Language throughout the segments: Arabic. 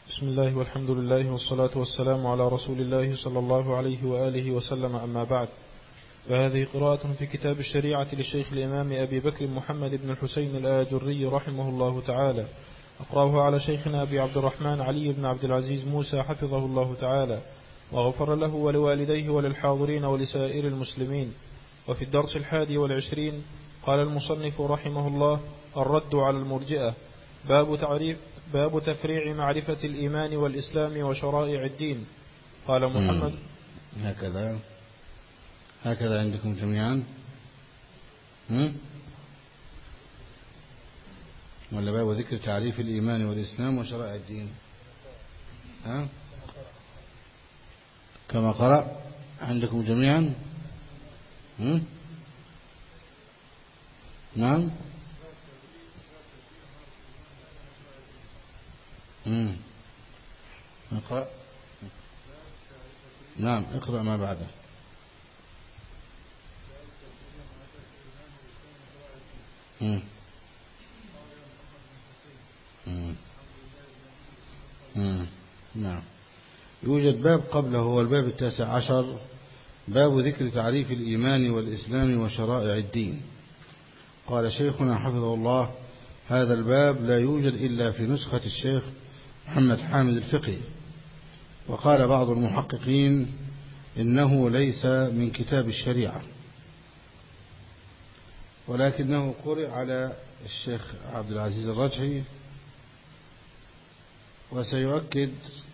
بسم الله والحمد لله والصلاة والسلام على رسول الله صلى الله عليه وآله وسلم، أما بعد، فهذه قراءة في كتاب الشريعة للشيخ الإمام أبي بكر محمد بن الحسين الآجري رحمه الله تعالى. أقرأه على شيخنا أبي عبد الرحمن علي بن عبد العزيز موسى حفظه الله تعالى وغفر له ولوالديه وللحاضرين ولسائر المسلمين. وفي الدرس 21 قال المصنف رحمه الله: الرد على المرجئة. باب تفريع معرفة الإيمان والإسلام وشرائع الدين. قال محمد: هكذا عندكم جميعا، ولا باب ذكر تعريف الإيمان والإسلام وشرائع الدين؟ كما قرأ عندكم جميعا. نعم. اقرأ. نعم، اقرأ ما بعده. نعم. يوجد باب قبله، هو الباب 19، باب ذكر تعريف الإيمان والإسلام وشرائع الدين. قال شيخنا حفظه الله: هذا الباب لا يوجد إلا في نسخة الشيخ محمد حامد الفقي. وقال بعض المحققين إنه ليس من كتاب الشريعة، ولكنه قرئ على الشيخ عبد العزيز الرجحي، وسيؤكد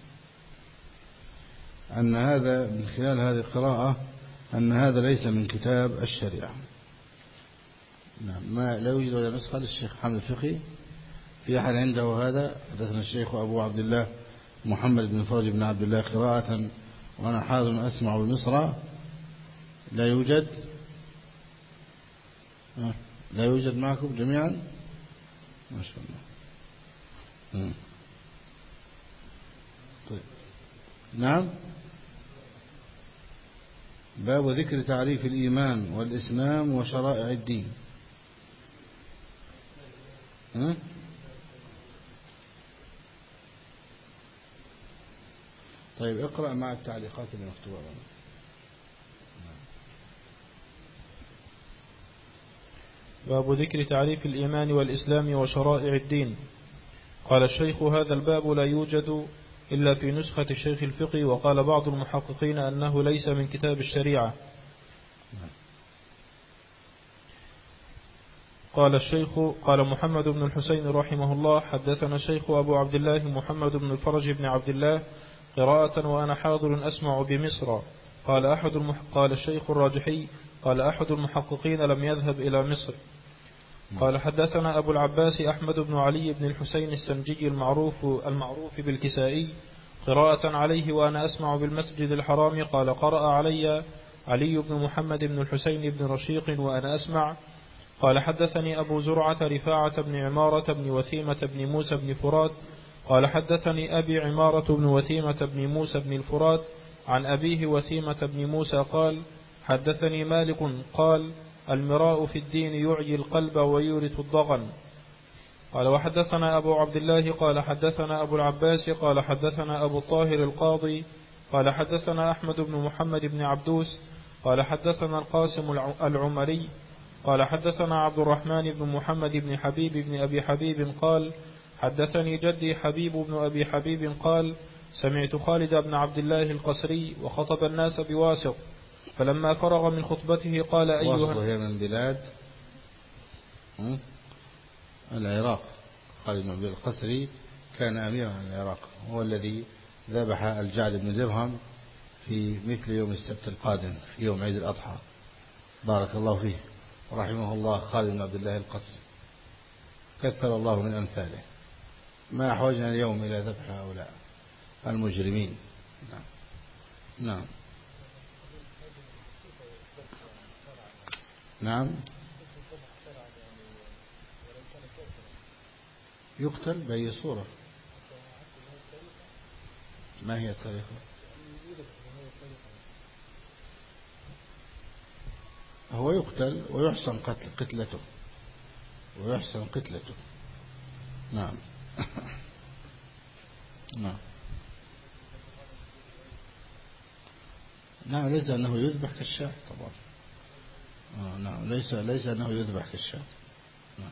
أن هذا من خلال هذه القراءة أن هذا ليس من كتاب الشريعة. نعم، ما لا يوجد ولا نسخة للشيخ حامد الفقي. في أحد عنده هذا؟ حدثنا الشيخ أبو عبد الله محمد بن فرج بن عبد الله قراءة وأنا حاضر أسمع بمصر. لا يوجد. لا يوجد معكم جميعا، ما شاء الله. طيب. نعم. باب ذكر تعريف الإيمان والإسلام وشرائع الدين. طيب، اقرأ مع التعليقات المكتوبة. باب ذكر تعريف الإيمان والإسلام وشرائع الدين. قال الشيخ: هذا الباب لا يوجد إلا في نسخة الشيخ الفقي. وقال بعض المحققين أنه ليس من كتاب الشريعة. قال الشيخ: قال محمد بن الحسين رحمه الله: حدثنا الشيخ أبو عبد الله محمد بن الفرج بن عبد الله قراءة وأنا حاضر أسمع بمصر. قال الشيخ الراجحي: قال أحد المحققين لم يذهب إلى مصر. قال حدثنا أبو العباس أحمد بن علي بن الحسين السنجي المعروف بالكسائي قراءة عليه وأنا أسمع بالمسجد الحرام. قال قرأ علي علي بن محمد بن الحسين بن رشيق وأنا أسمع. قال حدثني أبو زرعة رفاعة بن عمارة بن وثيمة بن موسى بن فرات قال حدثني أبي عمارة بن وثيمة بن موسى بن الفرات عن أبيه وثيمة بن موسى قال حدثني مالك قال: المراء في الدين يعيي القلب ويورث الضغن. قال وحدثنا أبو عبد الله قال حدثنا أبو العباس قال حدثنا أبو الطاهر القاضي قال حدثنا أحمد بن محمد بن عبدوس قال حدثنا القاسم العمري قال حدثنا عبد الرحمن بن محمد بن حبيب بن أبي حبيب قال حدثني جدي حبيب بن أبي حبيب قال: سمعت خالد بن عبد الله القسري وخطب الناس بواسط، فلما فرغ من خطبته قال: أيها واسط هي من بلاد العراق. خالد بن عبد الله القسري كان أميرا عن العراق، هو الذي ذبح الجعد بن درهم في مثل يوم السبت القادم في يوم عيد الأضحى. بارك الله فيه رحمه الله خالد بن عبد الله القسري، كثر الله من أمثاله. ما أحوجنا اليوم إلى ذبح هؤلاء المجرمين. نعم. نعم. يقتل بأي صورة؟ ما هي الطريقة؟ هو يقتل ويحسن قتلته. نعم. نعم. نعم ليس أنه يذبح كالشاة طبعا. نعم ليس أنه يذبح كالشاة. نعم.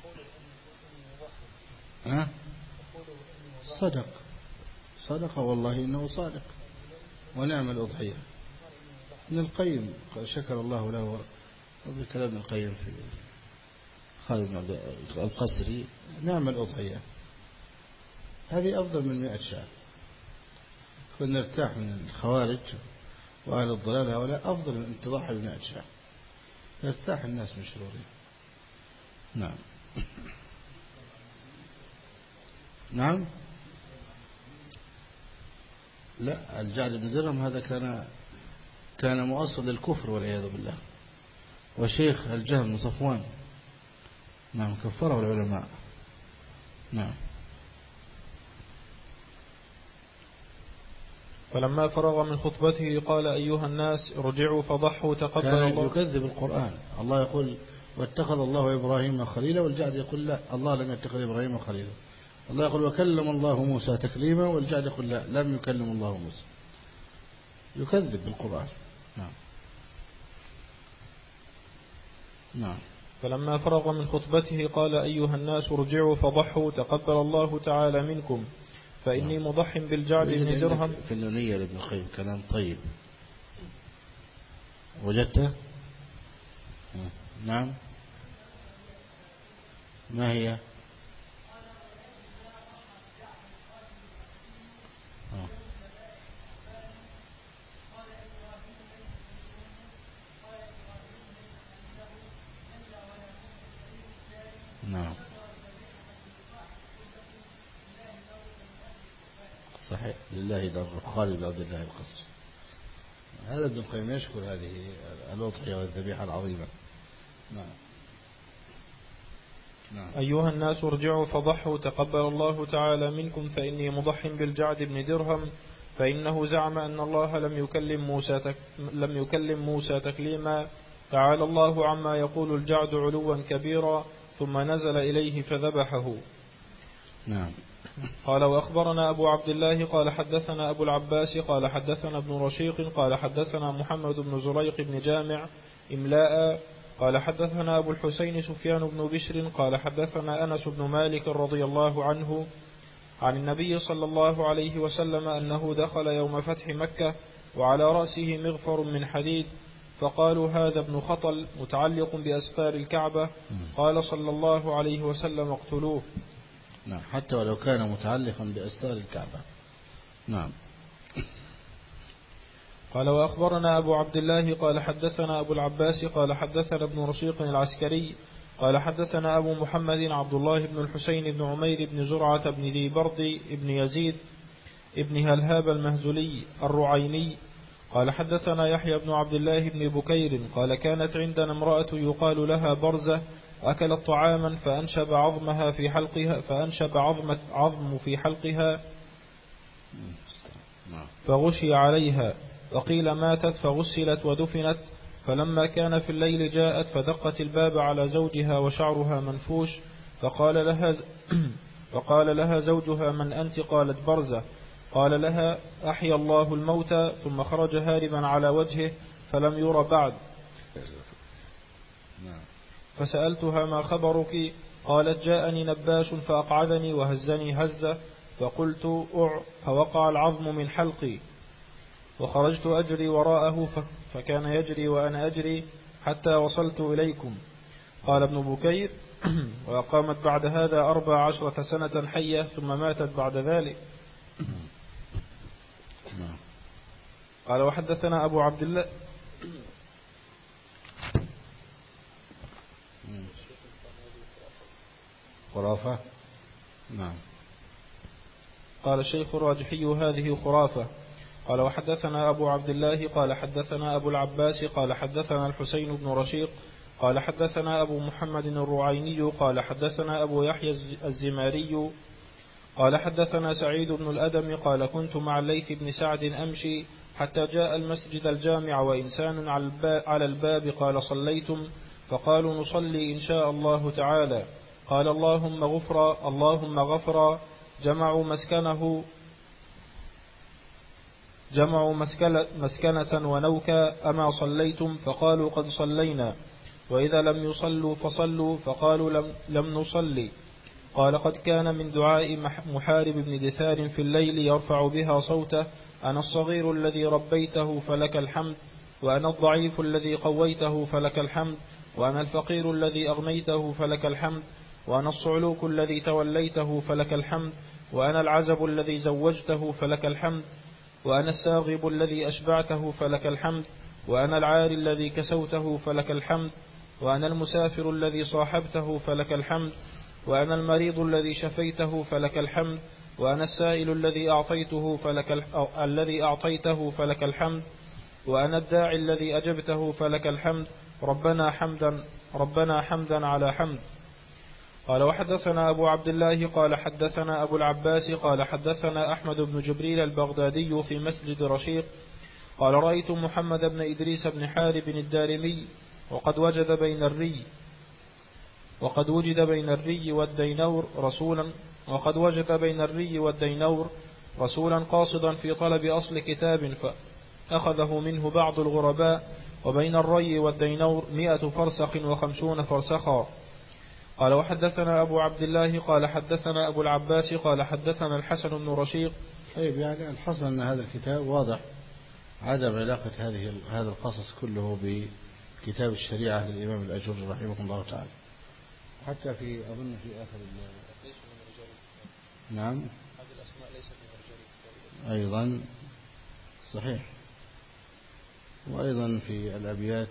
صدق والله إنه صادق ونعم الأضحية. ابن القيم شكر الله له بكلام ابن القيم في خالد القسري نعم الأضحية هذه أفضل من 100 شاة. كنا نرتاح من الخوارج وأهل الضلال هؤلاء أفضل من تضحي ب100 شاة يرتاح الناس من شرورهم. نعم. نعم. لا الجعد بن درهم هذا كان مؤصل للكفر والعياذ بالله وشيخ الجهم بن صفوان. نعم كفره العلماء. نعم. فلما فرغ من خطبته قال أيها الناس ارجعوا فضحوا تقبل الله. يكذب القرآن. الله يقول واتخذ الله إبراهيم خليلا والجعد يقول لا الله لم يتخذ إبراهيم خليلا. الله يقول وكلم الله موسى تكليما والجعد يقول لا لم يكلم الله موسى. يكذب بالقرآن. نعم. نعم. فلما فرغ من خطبته قال أيها الناس ارجعوا فضحوا تقبل الله تعالى منكم فإني مضح بالجعد بن درهم. في النونية لابن القيم كلام طيب وجدته. نعم. ما هي؟ نعم صحيح لله در خالد عبد الله القصر. هذا ابن القيم يشكر هذه الأضحية والذبيحة العظيمة. نعم. نعم. أيها الناس ارجعوا فضحوا تقبل الله تعالى منكم فإني مضح بالجعد بن درهم فإنه زعم أن الله لم يكلم موسى تكليما تعالى الله عما يقول الجعد علوا كبيرا ثم نزل إليه فذبحه. نعم. قال وأخبرنا أبو عبد الله قال حدثنا أبو العباس قال حدثنا ابن رشيق قال حدثنا محمد بن زريق بن جامع إملاء قال حدثنا أبو الحسين سفيان بن بشر قال حدثنا أنس بن مالك رضي الله عنه عن النبي صلى الله عليه وسلم أنه دخل يوم فتح مكة وعلى رأسه مغفر من حديد فقالوا هذا ابن خطل متعلق بأستار الكعبة قال صلى الله عليه وسلم اقتلوه. نعم حتى ولو كان متعلقا بأستار الكعبة. نعم. قال وأخبرنا أبو عبد الله قال حدثنا أبو العباس قال حدثنا ابن رشيق العسكري قال حدثنا أبو محمد عبد الله بن الحسين بن عمير بن زرعة بن ذي برد بن يزيد ابن هلهاب المهزلي الرعيني قال حدثنا يحيى بن عبد الله بن بكير قال كانت عندنا امرأة يقال لها برزة أكلت طعاما فأنشب عظم في حلقها فغشي عليها وقيل ماتت فغسلت ودفنت فلما كان في الليل جاءت فدقت الباب على زوجها وشعرها منفوش فقال لها زوجها من أنت؟ قالت برزة. قال لها أحيا الله الموتى ثم خرج هاربا على وجهه فلم ير بعد فسألتها ما خبرك؟ قالت جاءني نباش فأقعدني وهزني هزة فقلت فوقع العظم من حلقي وخرجت أجري وراءه فكان يجري وأنا أجري حتى وصلت إليكم. قال ابن بكير وقامت بعد هذا 14 سنة حية ثم ماتت بعد ذلك. قال وحدثنا أبو عبد الله خرافة. نعم. قال الشيخ الراجحي هذه خرافة. قال وحدثنا أبو عبد الله قال حدثنا أبو العباس قال حدثنا الحسين بن رشيق قال حدثنا أبو محمد الرعيني قال حدثنا أبو يحيى الزماري قال حدثنا سعيد بن الأدم قال كنت مع الليث بن سعد أمشي حتى جاء المسجد الجامع وإنسان على الباب قال صليتم؟ فقالوا نصلي إن شاء الله تعالى. قال اللهم غفرا جمعوا مسكنه جمعوا مسكنة ونوكا أما صليتم؟ فقالوا قد صلينا. وإذا لم يصلوا فصلوا؟ فقالوا لم نصلي. قال قد كان من دعاء محارب بن دثار في الليل يرفع بها صوته: أنا الصغير الذي ربيته فلك الحمد، وأنا الضعيف الذي قويته فلك الحمد، وأنا الفقير الذي أغنيته فلك الحمد، وأنا الصعلوك الذي توليته فلك الحمد، وأنا العزب الذي زوجته فلك الحمد، وأنا الساغب الذي أشبعته فلك الحمد، وأنا العاري الذي كسوته فلك الحمد، وأنا المسافر الذي صاحبته فلك الحمد، وأنا المريض الذي شفيته فلك الحمد، وأنا السائل الذي أعطيته فلك الحمد، وأنا الداعي الذي أجبته فلك الحمد. ربنا حمدا على حمد. قال وحدثنا أبو عبد الله قال حدثنا أبو العباس قال حدثنا أحمد بن جبريل البغدادي في مسجد رشيق قال رأيت محمد بن إدريس بن حارب الدارمي وقد وجد بين الري والدينور رسولا قاصدا في طلب أصل كتاب فأخذه منه بعض الغرباء، وبين الري والدينور 100 فرسخ و50 فرسخا. قال وحدثنا أبو عبد الله قال حدثنا أبو العباس قال حدثنا الحسن بن رشيق. طيب، يعني الحصل أن هذا الكتاب واضح عدم علاقة هذا القصص كله بكتاب الشريعة للإمام الأجري رحمه الله تعالى، حتى في أظن في آخر نعم هذه الأسماء ليست من أيضا صحيح. وأيضا في الأبيات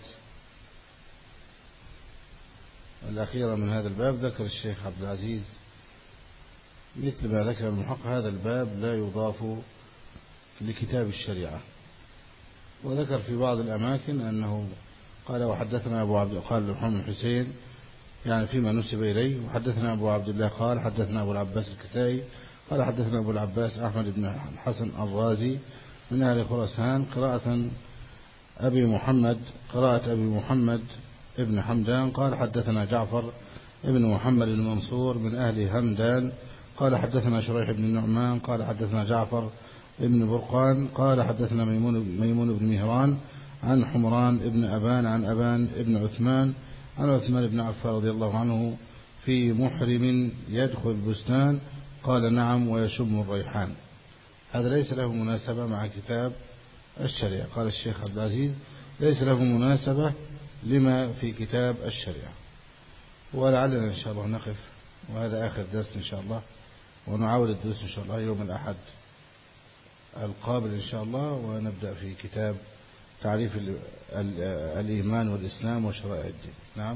الأخيرة من هذا الباب ذكر الشيخ عبد العزيز مثل ما ذكر المحقق: هذا الباب لا يضاف لكتاب الشريعة. وذكر في بعض الأماكن أنه قال وحدثنا قال محمد الحسين يعني فيما نسب إليه، وحدثنا أبو عبد الله قال حدثنا أبو العباس الكسائي قال حدثنا أبو العباس أحمد بن الحسن الرازي من أهل خراسان قراءة أبي محمد ابن حمدان قال حدثنا جعفر ابن محمد المنصور من أهل همدان قال حدثنا شريح بن النعمان قال حدثنا جعفر ابن برقان قال حدثنا ميمون بن مهران عن حمران ابن أبان عن أبان ابن عثمان عن عثمان بن عفان رضي الله عنه في محرم يدخل البستان قال نعم ويشم الريحان. هذا ليس له مناسبة مع كتاب الشريعة. قال الشيخ عبد العزيز ليس له مناسبة لما في كتاب الشريعة. ولعلنا إن شاء الله نقف، وهذا آخر درس إن شاء الله، ونعاود الدروس إن شاء الله يوم الأحد القابل إن شاء الله، ونبدأ في كتاب تعريف الإيمان والإسلام وشرائع الدين. نعم.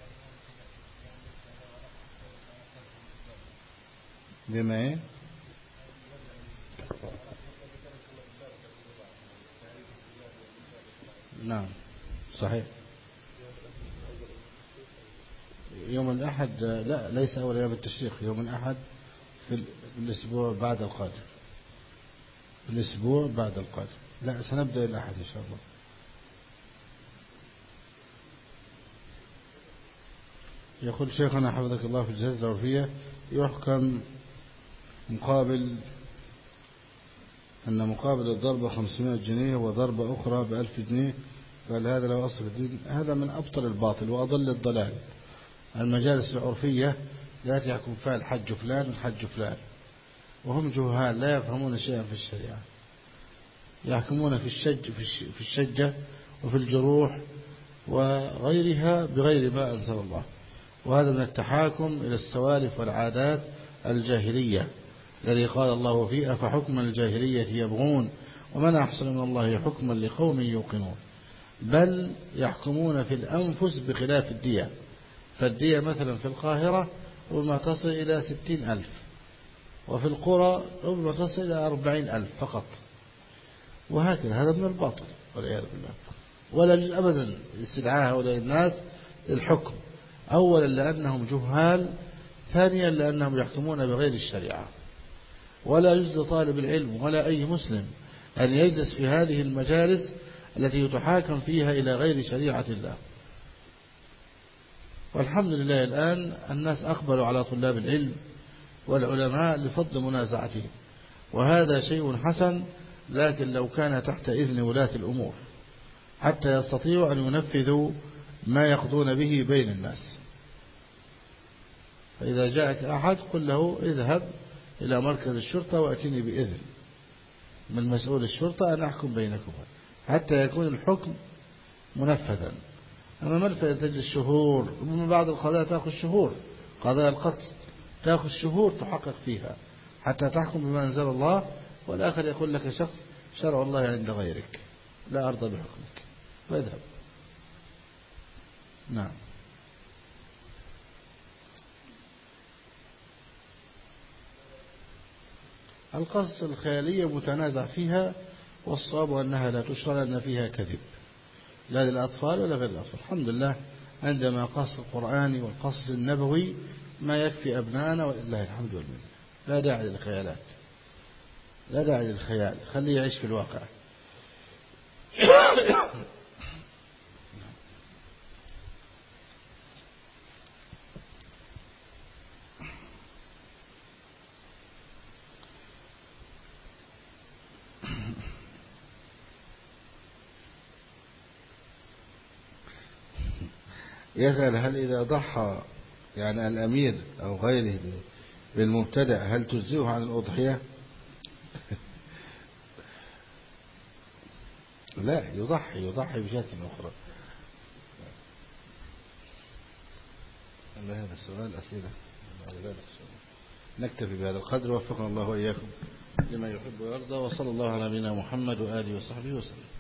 بما إيه؟ نعم صحيح. يوم الأحد لا، ليس أول أيام التشريق، يوم الأحد في الأسبوع بعد القادم. الأسبوع بعد القادم، لا سنبدأ الأحد إن شاء الله. يقول شيخنا حفظك الله في الجزائر العرفية يحكم مقابل الضربة 500 جنيه وضربة أخرى ب1000 جنيه، قال هذا لو أصل الدين. هذا من أبطل الباطل وأضل الضلال. المجالس العرفية لا يحكم فيها الحج فلان والحج فلان، وهم جهال لا يفهمون شيئا في الشريعة، يحكمون في الشجة وفي الجروح وغيرها بغير ما أنزل الله. وهذا من التحاكم إلى السوالف والعادات الجاهلية الذي قال الله فيه أفحكم الجاهلية يبغون ومن أحسن من الله حكما لقوم يوقنون. بل يحكمون في الأنفس بخلاف الدية. فالدية مثلا في القاهرة ربما تصل إلى 60,000، وفي القرى ربما تصل إلى 40,000 فقط. وهكذا هذا من الباطل والعياذ بالله. ولا يجوز أبدا استدعاء هؤلاء الناس للحكم، أولا لأنهم جهال، ثانيا لأنهم يحكمون بغير الشريعة. ولا يجوز لطالب العلم ولا أي مسلم أن يجلس في هذه المجالس التي يتحاكم فيها إلى غير شريعة الله. والحمد لله الآن الناس أقبلوا على طلاب العلم والعلماء لفضل منازعتهم، وهذا شيء حسن لكن لو كان تحت إذن ولاة الأمور حتى يستطيعوا أن ينفذوا ما يقضون به بين الناس. فإذا جاءك أحد قل له اذهب إلى مركز الشرطة وأتني بإذن من مسؤول الشرطة أن أحكم بينكم حتى يكون الحكم منفذا. أما ملفة تجلس شهور، ومن بعد القضاء تأخذ شهور، قضاء القتل تأخذ شهور تحقق فيها حتى تحكم بما أنزل الله، والآخر يقول لك شخص شرع الله عند غيرك لا أرضى بحكمك فاذهب. نعم. القصص الخيالية متنازع فيها، والصواب أنها لا تشرع لأن فيها كذب لا للأطفال ولا غير الأطفال. الحمد لله عندما قص القرآن والقصص النبوي ما يكفي أبنائنا ولله الحمد والمنة. لا داعي للخيالات، لا داعي للخيال، خليه يعيش في الواقع. يسأل هل إذا ضحى يعني الأمير أو غيره بالمبتدع هل تجزئه عن الأضحية؟ لا، يضحي بشاة أخرى. هذا السؤال أسئلة نكتفي بهذا القدر. وفقنا الله وإياكم لما يحب ويرضى، وصلى الله على نبينا محمد وآله وصحبه وسلم.